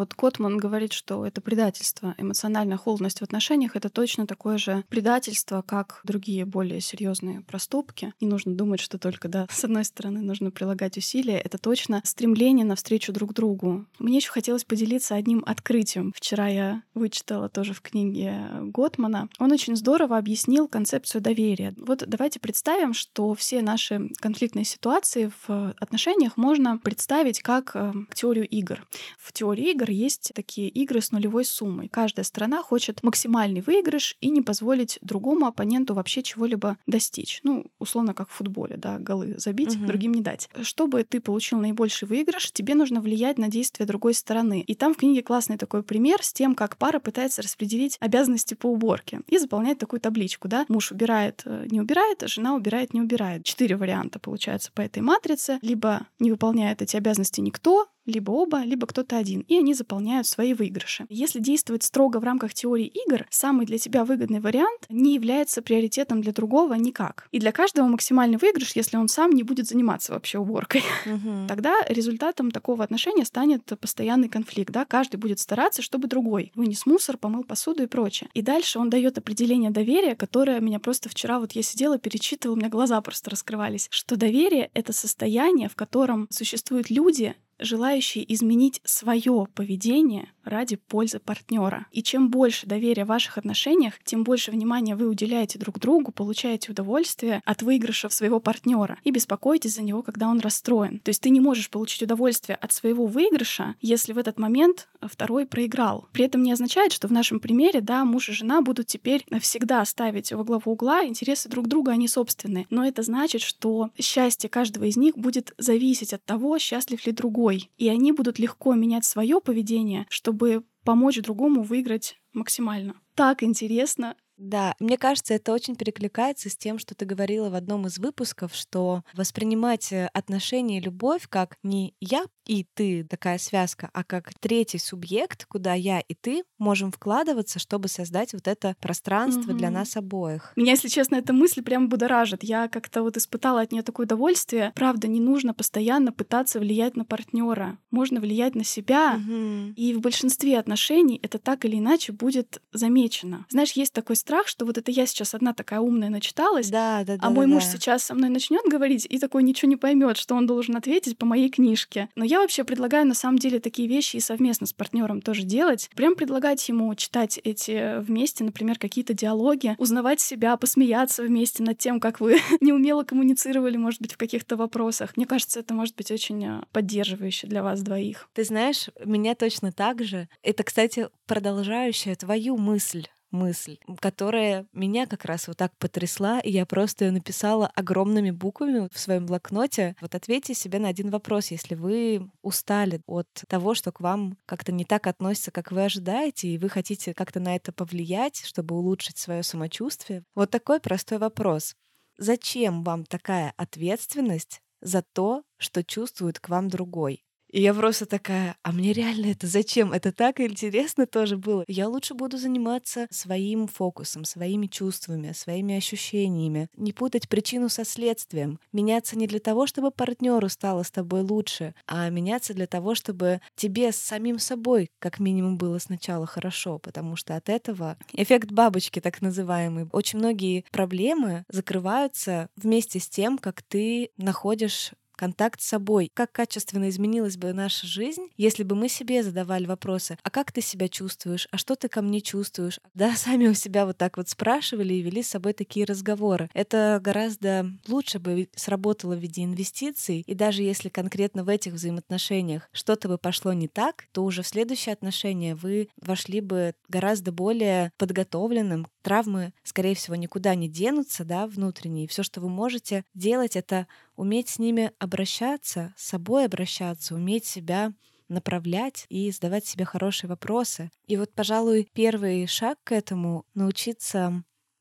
S2: Готман говорит, что это предательство. Эмоциональная холодность в отношениях — это точно такое же предательство, как другие более серьезные проступки. Не нужно думать, что только, да, с одной стороны нужно прилагать усилия. Это точно стремление навстречу друг другу. Мне еще хотелось поделиться одним открытием. Вчера я вычитала тоже в книге Готмана. Он очень здорово объяснил концепцию доверия. Вот давайте представим, что все наши конфликтные ситуации в отношениях можно представить как э, теорию игр. В теории игр есть такие игры с нулевой суммой. Каждая сторона хочет максимальный выигрыш и не позволить другому оппоненту вообще чего-либо достичь. Ну, условно, как в футболе, да, голы забить,
S1: Мгм.
S2: другим не дать. Чтобы ты получил наибольший выигрыш, тебе нужно влиять на действия другой стороны. И там в книге классный такой пример с тем, как пара пытается распределить обязанности по уборке и заполняет такую табличку, да. Муж убирает, э, не убирает, а жена убирает, не убирает. Четыре варианта получается по этой матрице. Либо не выполняет эти обязанности никто, либо оба, либо кто-то один, и они заполняют свои выигрыши. Если действовать строго в рамках теории игр, самый для тебя выгодный вариант не является приоритетом для другого никак. И для каждого максимальный выигрыш, если он сам не будет заниматься вообще уборкой.
S1: Мгм.
S2: Тогда результатом такого отношения станет постоянный конфликт, да, каждый будет стараться, чтобы другой вынес мусор, помыл посуду и прочее. И дальше он дает определение доверия, которое меня просто вчера, вот я сидела, перечитывала, у меня глаза просто раскрывались, что доверие — это состояние, в котором существуют люди, желающие изменить свое поведение ради пользы партнера. И чем больше доверия в ваших отношениях, тем больше внимания вы уделяете друг другу, получаете удовольствие от выигрышев своего партнера и беспокоитесь за него, когда он расстроен. То есть ты не можешь получить удовольствие от своего выигрыша, если в этот момент второй проиграл. При этом не означает, что в нашем примере, да, муж и жена будут теперь всегда ставить во главу угла интересы друг друга, а не собственные. Но это значит, что счастье каждого из них будет зависеть от того, счастлив ли другой. И они будут легко менять свое поведение, чтобы помочь другому выиграть максимально. Так интересно.
S1: Да, мне кажется, это очень перекликается с тем, что ты говорила в одном из выпусков, что воспринимать э, отношения и любовь как не я и ты, такая связка, а как третий субъект, куда я и ты можем вкладываться, чтобы создать вот это пространство для
S2: Мгм.
S1: нас обоих.
S2: Меня, если честно, эта мысль прям будоражит. Я как-то вот испытала от нее такое удовольствие. Правда, не нужно постоянно пытаться влиять на партнера. Можно влиять на себя.
S1: Мгм.
S2: И в большинстве отношений это так или иначе будет замечено. Знаешь, есть такой страх, что вот это я сейчас одна такая умная начиталась,
S1: Да, да,
S2: а
S1: да,
S2: мой
S1: да,
S2: муж
S1: да.
S2: сейчас со мной начнет говорить и такой ничего не поймет, что он должен ответить по моей книжке. Но я вообще предлагаю на самом деле такие вещи и совместно с партнером тоже делать. Прям предлагать ему читать эти вместе, например, какие-то диалоги, узнавать себя, посмеяться вместе над тем, как вы неумело коммуницировали, может быть, в каких-то вопросах. Мне кажется, это может быть очень э, поддерживающе для вас двоих.
S1: Ты знаешь, меня точно так же. Это, кстати, продолжающая твою мысль мысль, которая меня как раз вот так потрясла, и я просто ее написала огромными буквами в своем блокноте. Вот ответьте себе на один вопрос, если вы устали от того, что к вам как-то не так относятся, как вы ожидаете, и вы хотите как-то на это повлиять, чтобы улучшить свое самочувствие. Вот такой простой вопрос. Зачем вам такая ответственность за то, что чувствует к вам другой? И я просто такая, а мне реально это зачем? Это так интересно тоже было. Я лучше буду заниматься своим фокусом, своими чувствами, своими ощущениями. Не путать причину со следствием. Меняться не для того, чтобы партнеру стало с тобой лучше, а меняться для того, чтобы тебе с самим собой как минимум было сначала хорошо, потому что от этого эффект бабочки, так называемый. Очень многие проблемы закрываются вместе с тем, как ты находишь контакт с собой. Как качественно изменилась бы наша жизнь, если бы мы себе задавали вопросы: а как ты себя чувствуешь? А что ты ко мне чувствуешь? Да, сами у себя вот так вот спрашивали и вели с собой такие разговоры. Это гораздо лучше бы сработало в виде инвестиций, и даже если конкретно в этих взаимоотношениях что-то бы пошло не так, то уже в следующие отношения вы вошли бы гораздо более подготовленным. Травмы, скорее всего, никуда не денутся, да, внутренние. Все, что вы можете делать, это уметь с ними обращаться, с собой обращаться, уметь себя направлять и задавать себе хорошие вопросы. И вот, пожалуй, первый шаг к этому — научиться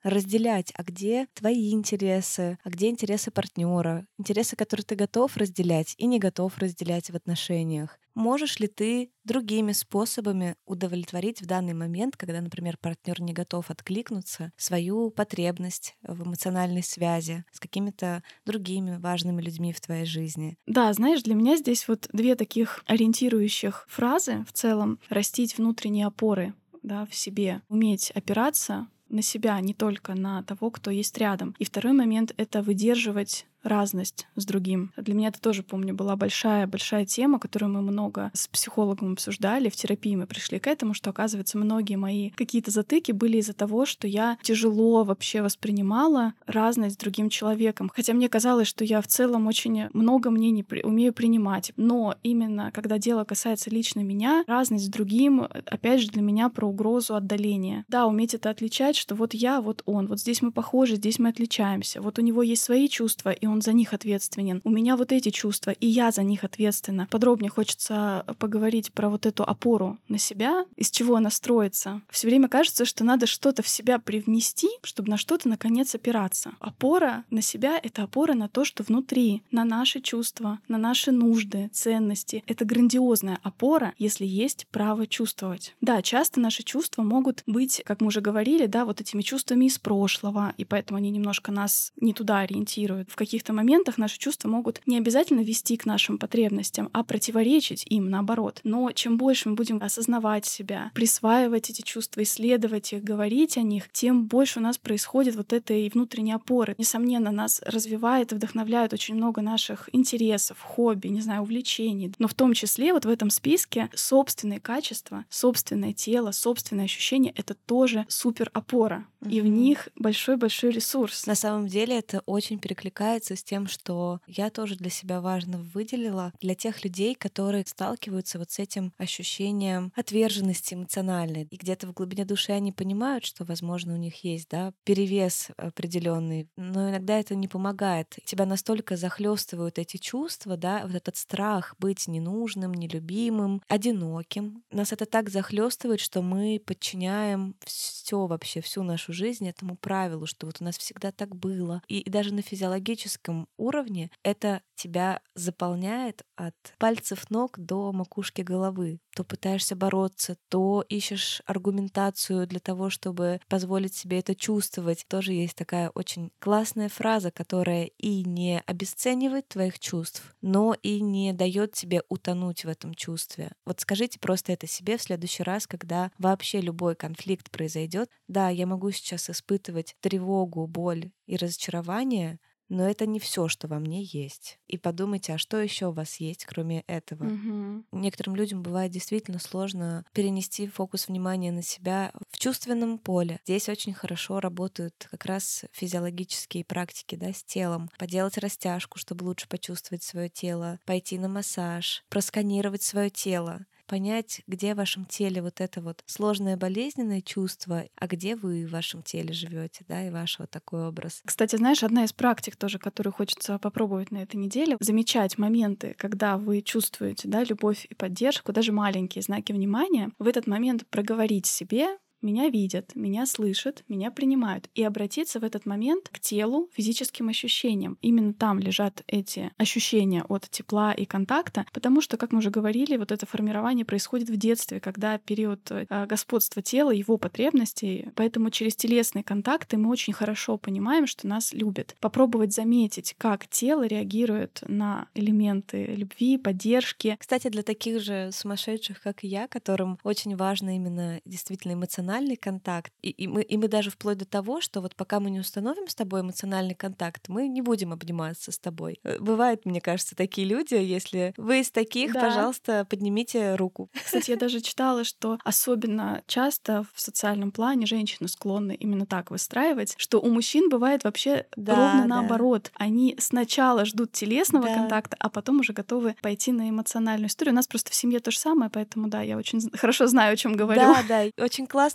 S1: разделять, а где твои интересы, а где интересы партнера, интересы, которые ты готов разделять и не готов разделять в отношениях. Можешь ли ты другими способами удовлетворить в данный момент, когда, например, партнер не готов откликнуться, свою потребность в эмоциональной связи с какими-то другими важными людьми в твоей жизни?
S2: Да, знаешь, для меня здесь вот две таких ориентирующих фразы в целом. Растить внутренние опоры, да, в себе, уметь опираться на себя, не только на того, кто есть рядом. И второй момент — это выдерживать разность с другим. Для меня это тоже, помню, была большая-большая тема, которую мы много с психологом обсуждали. В терапии мы пришли к этому, что, оказывается, многие мои какие-то затыки были из-за того, что я тяжело вообще воспринимала разность с другим человеком. Хотя мне казалось, что я в целом очень много мнений при- умею принимать. Но именно когда дело касается лично меня, разность с другим, опять же, для меня про угрозу отдаления. Да, уметь это отличать, что вот я, вот он, вот здесь мы похожи, здесь мы отличаемся. Вот у него есть свои чувства, и он за них ответственен. У меня вот эти чувства, и я за них ответственна. Подробнее хочется поговорить про вот эту опору на себя, из чего она строится. Все время кажется, что надо что-то в себя привнести, чтобы на что-то наконец опираться. Опора на себя — это опора на то, что внутри, на наши чувства, на наши нужды, ценности. Это грандиозная опора, если есть право чувствовать. Да, часто наши чувства могут быть, как мы уже говорили, да, вот этими чувствами из прошлого, и поэтому они немножко нас не туда ориентируют. В каких В каких-то моментах наши чувства могут не обязательно вести к нашим потребностям, а противоречить им, наоборот. Но чем больше мы будем осознавать себя, присваивать эти чувства, исследовать их, говорить о них, тем больше у нас происходит вот этой внутренней опоры. Несомненно, нас развивает и вдохновляет очень много наших интересов, хобби, не знаю, увлечений. Но в том числе вот в этом списке собственные качества, собственное тело, собственные ощущения — это тоже супер опора. Mm-hmm. И в них большой-большой ресурс.
S1: На самом деле это очень перекликается с тем, что я тоже для себя важно выделила для тех людей, которые сталкиваются вот с этим ощущением отверженности эмоциональной. И где-то в глубине души они понимают, что, возможно, у них есть, да, перевес определенный, но иногда это не помогает. Тебя настолько захлестывают эти чувства, да, вот этот страх быть ненужным, нелюбимым, одиноким. Нас это так захлестывает, что мы подчиняем все вообще, всю нашу жизнь этому правилу, что вот у нас всегда так было. И, и даже на физиологическом уровне это тебя заполняет от пальцев ног до макушки головы. То пытаешься бороться, то ищешь аргументацию для того, чтобы позволить себе это чувствовать. Тоже есть такая очень классная фраза, которая и не обесценивает твоих чувств, но и не дает тебе утонуть в этом чувстве. Вот скажите просто это себе в следующий раз, когда вообще любой конфликт произойдет. Да, я могу сейчас испытывать тревогу, боль и разочарование, но это не все, что во мне есть. И подумайте, а что еще у вас есть, кроме этого?
S2: Mm-hmm.
S1: Некоторым людям бывает действительно сложно перенести фокус внимания на себя в чувственном поле. Здесь очень хорошо работают как раз физиологические практики, да, с телом. Поделать растяжку, чтобы лучше почувствовать свое тело, пойти на массаж, просканировать свое тело. Понять, где в вашем теле вот это вот сложное болезненное чувство, а где вы в вашем теле живете, да, и ваш вот такой образ.
S2: Кстати, знаешь, одна из практик тоже, которую хочется попробовать на этой неделе, замечать моменты, когда вы чувствуете, да, любовь и поддержку, даже маленькие знаки внимания, в этот момент проговорить себе: меня видят, меня слышат, меня принимают. И обратиться в этот момент к телу, физическим ощущениям. Именно там лежат эти ощущения от тепла и контакта, потому что, как мы уже говорили, вот это формирование происходит в детстве, когда период господства тела, его потребностей. Поэтому через телесные контакты мы очень хорошо понимаем, что нас любят. Попробовать заметить, как тело реагирует на элементы любви, поддержки.
S1: Кстати, для таких же сумасшедших, как и я, которым очень важно именно действительно эмоционально контакт. И, и, мы, и мы даже вплоть до того, что вот пока мы не установим с тобой эмоциональный контакт, мы не будем обниматься с тобой. Бывают, мне кажется, такие люди. Если вы из таких, да, пожалуйста, поднимите руку.
S2: Кстати, я даже читала, что особенно часто в социальном плане женщины склонны именно так выстраивать, что у мужчин бывает вообще да, ровно да. наоборот. Они сначала ждут телесного да. контакта, а потом уже готовы пойти на эмоциональную историю. У нас просто в семье то же самое, поэтому да, я очень хорошо знаю, о чем говорю.
S1: Да, да, очень классно,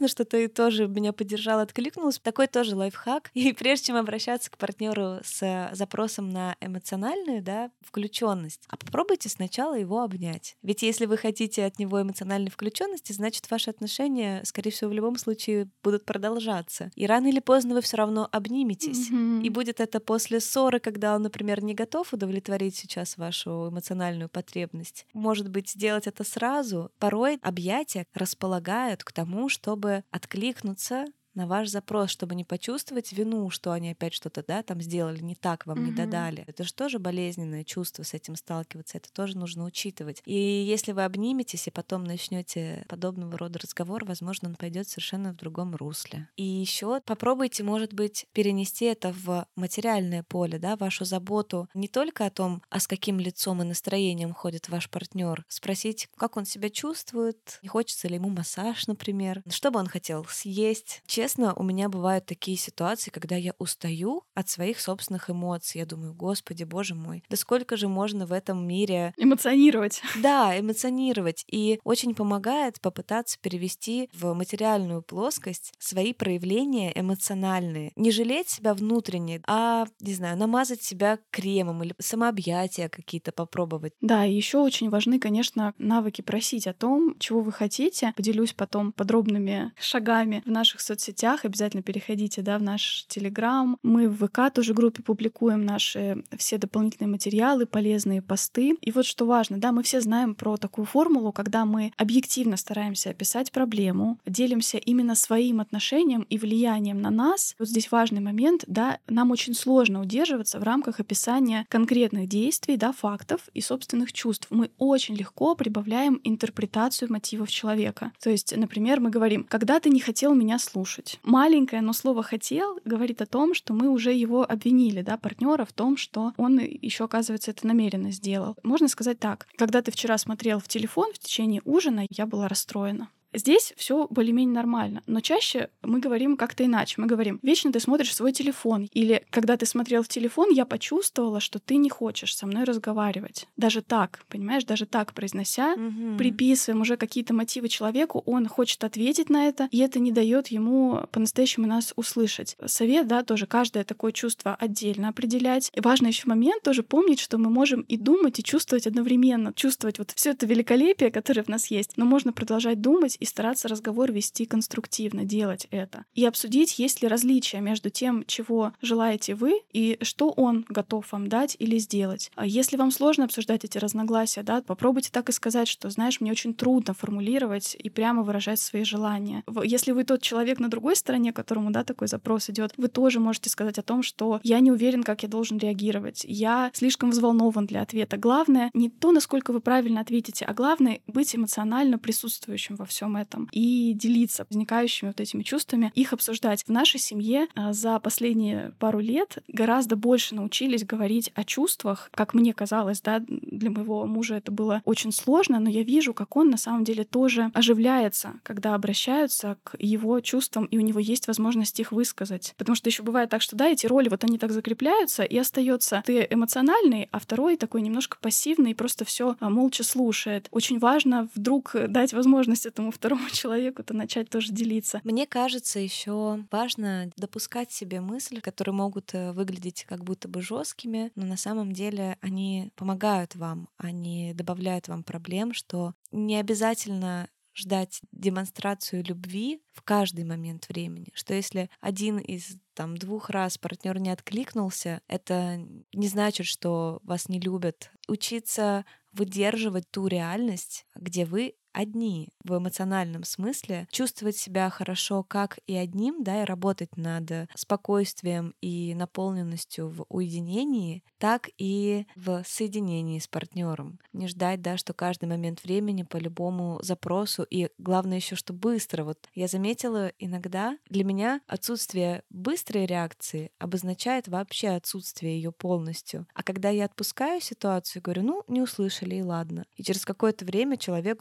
S1: классно, что ты тоже меня поддержала, откликнулась. Такой тоже лайфхак. И прежде чем обращаться к партнеру с запросом на эмоциональную, да, включенность, а попробуйте сначала его обнять. Ведь если вы хотите от него эмоциональной включенности, значит, ваши отношения, скорее всего, в любом случае будут продолжаться. И рано или поздно вы все равно обниметесь.
S2: Мгм.
S1: И будет это после ссоры, когда он, например, не готов удовлетворить сейчас вашу эмоциональную потребность. Может быть, сделать это сразу. Порой объятия располагают к тому, чтобы откликнуться на ваш запрос, чтобы не почувствовать вину, что они опять что-то, да, там сделали не так, вам не
S2: Мгм.
S1: додали. Это же тоже болезненное чувство, с этим сталкиваться, это тоже нужно учитывать. И если вы обниметесь и потом начнете подобного рода разговор, возможно, он пойдет совершенно в другом русле. И еще попробуйте, может быть, перенести это в материальное поле, да, вашу заботу не только о том, а с каким лицом и настроением ходит ваш партнер, спросить, как он себя чувствует, не хочется ли ему массаж, например, что бы он хотел съесть. Честно, у меня бывают такие ситуации, когда я устаю от своих собственных эмоций. Я думаю, господи, боже мой, да сколько же можно в этом мире,
S2: Эмоционировать.
S1: да, эмоционировать. И очень помогает попытаться перевести в материальную плоскость свои проявления эмоциональные. Не жалеть себя внутренне, а, не знаю, намазать себя кремом или самообъятия какие-то попробовать.
S2: Да, и еще очень важны, конечно, навыки просить о том, чего вы хотите. Поделюсь потом подробными шагами в наших соцсетях. Обязательно переходите, да, в наш Телеграм. Мы в ВК тоже группе публикуем наши все дополнительные материалы, полезные посты. И вот что важно, да, мы все знаем про такую формулу, когда мы объективно стараемся описать проблему, делимся именно своим отношением и влиянием на нас. Вот здесь важный момент, да, нам очень сложно удерживаться в рамках описания конкретных действий, да, фактов и собственных чувств. Мы очень легко прибавляем интерпретацию мотивов человека. То есть, например, мы говорим: «Когда ты не хотел меня слушать». Маленькое, но слово «хотел» говорит о том, что мы уже его обвинили, да, партнера в том, что он еще, оказывается, это намеренно сделал. Можно сказать так: «Когда ты вчера смотрел в телефон в течение ужина, я была расстроена». Здесь все более-менее нормально, но чаще мы говорим как-то иначе. Мы говорим: «Вечно ты смотришь в свой телефон». Или «Когда ты смотрел в телефон, я почувствовала, что ты не хочешь со мной разговаривать». Даже так, понимаешь, даже так произнося,
S1: Мгм.
S2: приписываем уже какие-то мотивы человеку, он хочет ответить на это, и это не дает ему по-настоящему нас услышать. Совет, да, тоже каждое такое чувство отдельно определять. И важный еще момент тоже помнить, что мы можем и думать, и чувствовать одновременно. Чувствовать вот все это великолепие, которое в нас есть, но можно продолжать думать и стараться разговор вести конструктивно, делать это. И обсудить, есть ли различия между тем, чего желаете вы, и что он готов вам дать или сделать. А если вам сложно обсуждать эти разногласия, да, попробуйте так и сказать, что, знаешь, мне очень трудно формулировать и прямо выражать свои желания. В- Если вы тот человек на другой стороне, которому, да, такой запрос идет, вы тоже можете сказать о том, что я не уверен, как я должен реагировать, я слишком взволнован для ответа. Главное не то, насколько вы правильно ответите, а главное быть эмоционально присутствующим во всем этом и делиться возникающими вот этими чувствами, их обсуждать. В нашей семье а, за последние пару лет гораздо больше научились говорить о чувствах. Как мне казалось, да, для моего мужа это было очень сложно, но я вижу, как он на самом деле тоже оживляется, когда обращаются к его чувствам, и у него есть возможность их высказать. Потому что еще бывает так, что да, эти роли вот они так закрепляются, и остается ты эмоциональный, а второй такой немножко пассивный и просто все молча слушает. Очень важно вдруг дать возможность этому второму человеку-то начать тоже делиться.
S1: Мне кажется, еще важно допускать себе мысли, которые могут э, выглядеть как будто бы жесткими, но на самом деле они помогают вам, они добавляют вам проблем, что не обязательно ждать демонстрацию любви в каждый момент времени, что если один из там двух раз партнер не откликнулся, это не значит, что вас не любят. Учиться выдерживать ту реальность, где вы одни в эмоциональном смысле, чувствовать себя хорошо как и одним, да, и работать над спокойствием и наполненностью в уединении, так и в соединении с партнером. Не ждать, да, что каждый момент времени по любому запросу, и главное еще, что быстро. Вот я заметила иногда, для меня отсутствие быстрой реакции обозначает вообще отсутствие ее полностью. А когда я отпускаю ситуацию, говорю, ну, не услышали, и ладно. И через какое-то время человек вдруг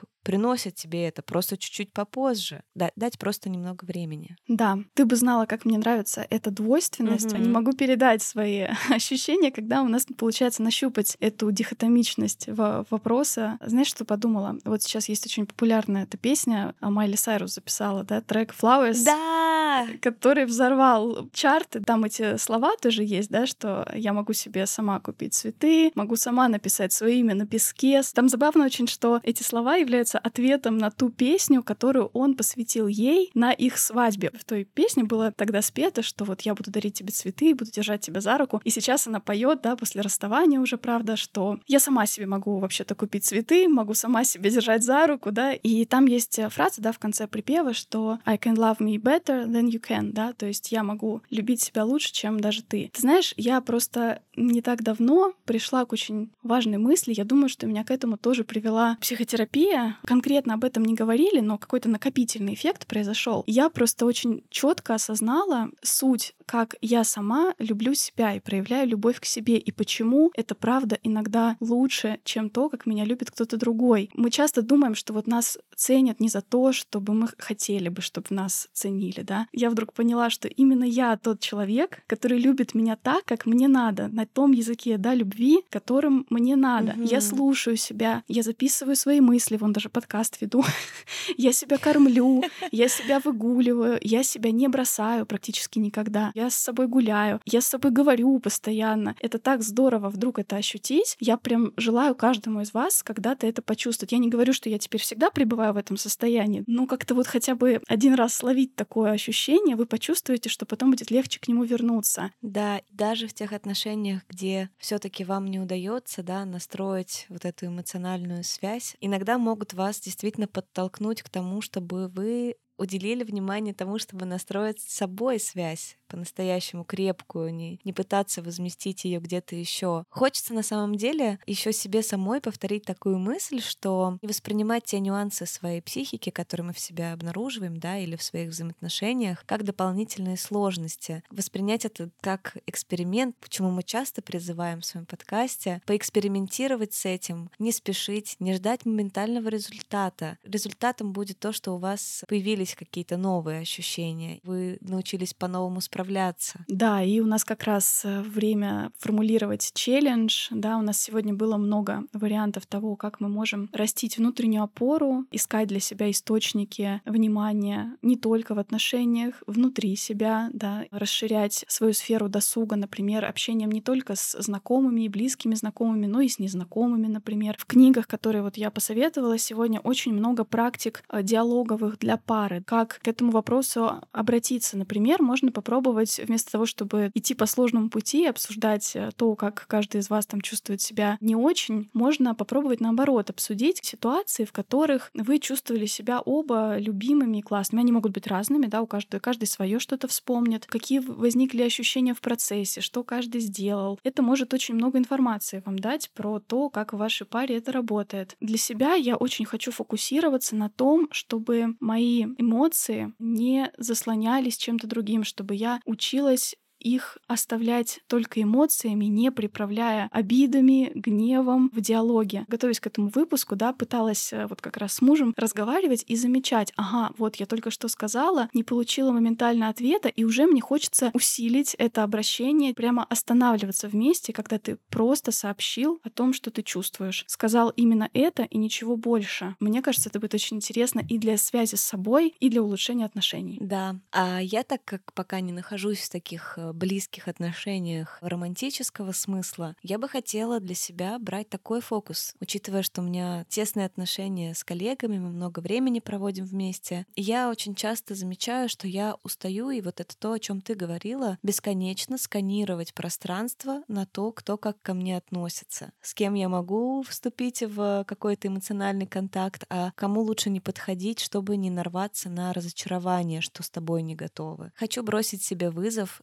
S1: приносит тебе это, просто чуть-чуть попозже. Да, дать просто немного времени.
S2: Да, ты бы знала, как мне нравится эта двойственность.
S1: Мгм.
S2: Не могу передать свои ощущения, когда у нас получается нащупать эту дихотомичность во- вопроса. Знаешь, что подумала? Вот сейчас есть очень популярная эта песня, а Майли Сайрус записала, да, трек Flowers,
S1: Да!
S2: который взорвал чарты. Там эти слова тоже есть, да, что я могу себе сама купить цветы, могу сама написать свое имя на песке. Там забавно очень, что эти слова являются ответом на ту песню, которую он посвятил ей на их свадьбе. В той песне было тогда спето, что вот я буду дарить тебе цветы, буду держать тебя за руку. И сейчас она поет, да, после расставания уже, правда, что я сама себе могу вообще-то купить цветы, могу сама себе держать за руку, да. И там есть фраза, да, в конце припева, что I can love me better than you can, да, то есть я могу любить себя лучше, чем даже ты. Ты знаешь, я просто не так давно пришла к очень важной мысли. Я думаю, что меня к этому тоже привела психотерапия. Конкретно об этом не говорили, но какой-то накопительный эффект произошел. Я просто очень четко осознала суть, как я сама люблю себя и проявляю любовь к себе, и почему это правда иногда лучше, чем то, как меня любит кто-то другой. Мы часто думаем, что вот нас ценят не за то, чтобы мы хотели бы, чтобы нас ценили, да. Я вдруг поняла, что именно я тот человек, который любит меня так, как мне надо, на том языке, да, любви, которым мне надо.
S1: Мгм.
S2: Я слушаю себя, я записываю свои мысли, вон даже подкаст веду, я себя кормлю, я себя выгуливаю, я себя не бросаю практически никогда. Я с собой гуляю, я с собой говорю постоянно. Это так здорово вдруг это ощутить. Я прям желаю каждому из вас когда-то это почувствовать. Я не говорю, что я теперь всегда пребываю в этом состоянии, но как-то вот хотя бы один раз словить такое ощущение, вы почувствуете, что потом будет легче к нему вернуться.
S1: Да, даже в тех отношениях, где все-таки вам не удается, да, настроить вот эту эмоциональную связь, иногда могут вас действительно подтолкнуть к тому, чтобы вы уделили внимание тому, чтобы настроить с собой связь по-настоящему крепкую, не, не пытаться возместить ее где-то еще. Хочется на самом деле еще себе самой повторить такую мысль, что не воспринимать те нюансы своей психики, которые мы в себе обнаруживаем, да, или в своих взаимоотношениях, как дополнительные сложности. Воспринять это как эксперимент, к чему мы часто призываем в своем подкасте, поэкспериментировать с этим, не спешить, не ждать моментального результата. Результатом будет то, что у вас появились какие-то новые ощущения, вы научились по-новому справляться.
S2: Да, и у нас как раз э, время формулировать челлендж. Да, у нас сегодня было много вариантов того, как мы можем растить внутреннюю опору, искать для себя источники внимания не только в отношениях, внутри себя, да, расширять свою сферу досуга, например, общением не только с знакомыми и близкими знакомыми, но и с незнакомыми, например. В книгах, которые вот я посоветовала сегодня, очень много практик э, диалоговых для пары. Как к этому вопросу обратиться? Например, можно попробовать вместо того, чтобы идти по сложному пути, обсуждать э, то, как каждый из вас там чувствует себя не очень, можно попробовать наоборот обсудить ситуации, в которых вы чувствовали себя оба любимыми и классными. Они могут быть разными, да, у каждого каждый свое что-то вспомнит, какие возникли ощущения в процессе, что каждый сделал. Это может очень много информации вам дать про то, как в вашей паре это работает. Для себя я очень хочу фокусироваться на том, чтобы мои эмоции не заслонялись чем-то другим, чтобы я училась их оставлять только эмоциями, не приправляя обидами, гневом в диалоге. Готовясь к этому выпуску, да, пыталась э, вот как раз с мужем разговаривать и замечать, ага, вот я только что сказала, не получила моментально ответа, и уже мне хочется усилить это обращение, прямо останавливаться вместе, когда ты просто сообщил о том, что ты чувствуешь. Сказал именно это и ничего больше. Мне кажется, это будет очень интересно и для связи с собой, и для улучшения отношений.
S1: Да. А я, так как пока не нахожусь в таких э, близких отношениях романтического смысла, я бы хотела для себя брать такой фокус, учитывая, что у меня тесные отношения с коллегами, мы много времени проводим вместе. И я очень часто замечаю, что я устаю, и вот это то, о чем ты говорила, бесконечно сканировать пространство на то, кто как ко мне относится, с кем я могу вступить в какой-то эмоциональный контакт, а кому лучше не подходить, чтобы не нарваться на разочарование, что с тобой не готовы. Хочу бросить себе вызов, сместить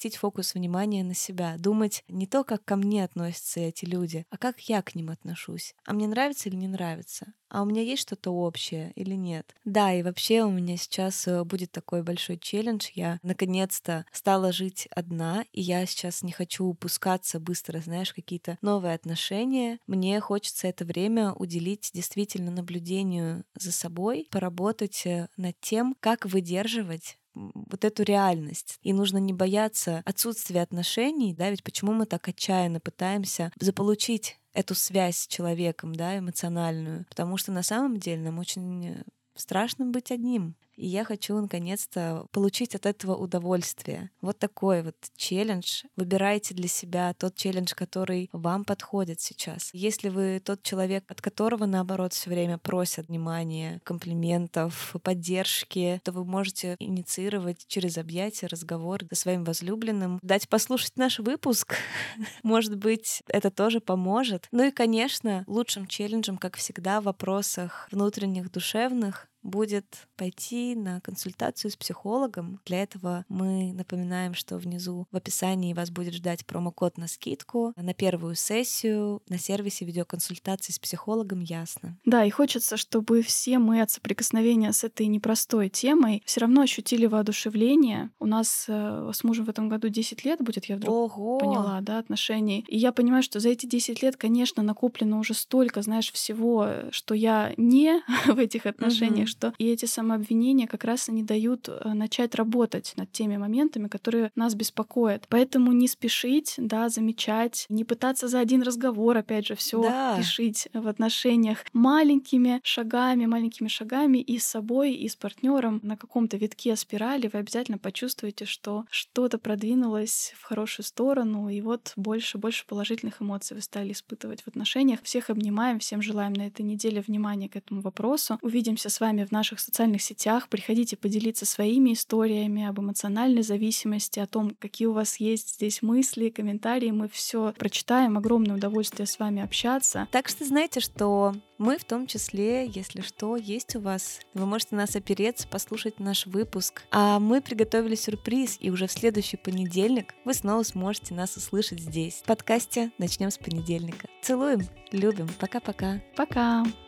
S1: переместить фокус внимания на себя, думать не то, как ко мне относятся эти люди, а как я к ним отношусь. А мне нравится или не нравится? А у меня есть что-то общее или нет? Да, и вообще у меня сейчас э, будет такой большой челлендж. Я наконец-то стала жить одна, и я сейчас не хочу упускаться быстро, знаешь, в какие-то новые отношения. Мне хочется это время уделить действительно наблюдению за собой, поработать э, над тем, как выдерживать м, вот эту реальность. И нужно не бояться отсутствия отношений, да, ведь почему мы так отчаянно пытаемся заполучить эту связь с человеком, да, эмоциональную, потому что на самом деле нам очень страшно быть одним. И я хочу наконец-то получить от этого удовольствие. Вот такой вот челлендж. Выбирайте для себя тот челлендж, который вам подходит сейчас. Если вы тот человек, от которого, наоборот, все время просят внимания, комплиментов, поддержки, то вы можете инициировать через объятия, разговор со своим возлюбленным, дать послушать наш выпуск. Может быть, это тоже поможет. Ну и, конечно, лучшим челленджем, как всегда, в вопросах внутренних, душевных будет пойти на консультацию с психологом. Для этого мы напоминаем, что внизу в описании вас будет ждать промокод на скидку на первую сессию на сервисе видеоконсультации с психологом «Ясно».
S2: Да, и хочется, чтобы все мы от соприкосновения с этой непростой темой все равно ощутили воодушевление. У нас э, с мужем в этом году десять лет будет, я вдруг
S1: Ого!
S2: поняла, да, отношений. И я понимаю, что за эти десять лет, конечно, накоплено уже столько, знаешь, всего, что я не в этих отношениях,
S1: Мгм.
S2: что и эти самообвинения как раз и не дают э, начать работать над теми моментами, которые нас беспокоят. Поэтому не спешить, да, замечать, не пытаться за один разговор, опять же, все
S1: Да,
S2: решить в отношениях маленькими шагами, маленькими шагами и с собой, и с партнером на каком-то витке спирали вы обязательно почувствуете, что что-то продвинулось в хорошую сторону, и вот больше, больше положительных эмоций вы стали испытывать в отношениях. Всех обнимаем, всем желаем на этой неделе внимания к этому вопросу. Увидимся с вами в наших социальных сетях. Приходите поделиться своими историями об эмоциональной зависимости, о том, какие у вас есть здесь мысли, комментарии. Мы все прочитаем. Огромное удовольствие с вами общаться.
S1: так что знаете, что мы в том числе, если что, есть у вас. Вы можете нас опереться, послушать наш выпуск. А мы приготовили сюрприз, и уже в следующий понедельник вы снова сможете нас услышать здесь. В подкасте «Начнем с понедельника». Целуем, любим. Пока-пока.
S2: Пока!